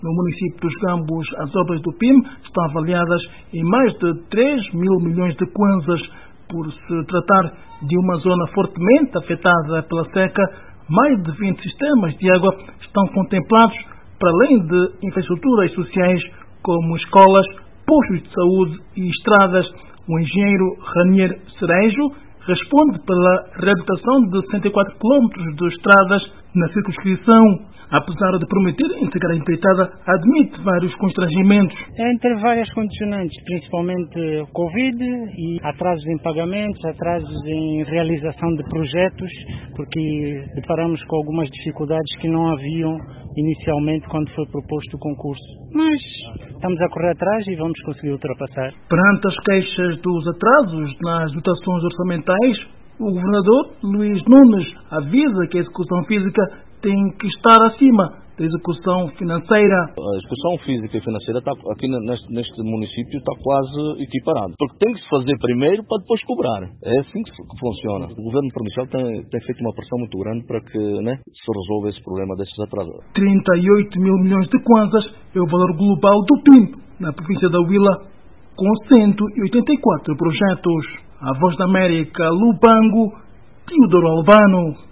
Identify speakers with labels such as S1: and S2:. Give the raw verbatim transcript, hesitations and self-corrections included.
S1: No município dos Gambos, as obras do P I M estão avaliadas em mais de três mil milhões de kwanzas. Por se tratar de uma zona fortemente afetada pela seca, mais de vinte sistemas de água estão contemplados, para além de infraestruturas sociais como escolas, postos de saúde e estradas. O engenheiro Ranier Cerejo responde pela reabilitação de cento e quatro quilómetros de estradas na circunscrição. Apesar de prometer entregar a empreitada, admite vários constrangimentos.
S2: Entre várias condicionantes, principalmente Covid e atrasos em pagamentos, atrasos em realização de projetos, porque deparamos com algumas dificuldades que não haviam inicialmente quando foi proposto o concurso. Mas estamos a correr atrás e vamos conseguir ultrapassar.
S1: Perante as queixas dos atrasos nas dotações orçamentais, o governador Luís Nunes avisa que a execução física tem que estar acima da execução financeira.
S3: A execução física e financeira está, aqui neste, neste município está quase equiparado. Porque tem que se fazer primeiro para depois cobrar. É assim que funciona. O governo provincial tem, tem feito uma pressão muito grande para que, né, se resolva esse problema desses atrasos.
S1: trinta e oito mil milhões de kwanzas é o valor global do P I M na província da Huila, com cento e oitenta e quatro projetos. A Voz da América, Lubango, Teodoro Albano.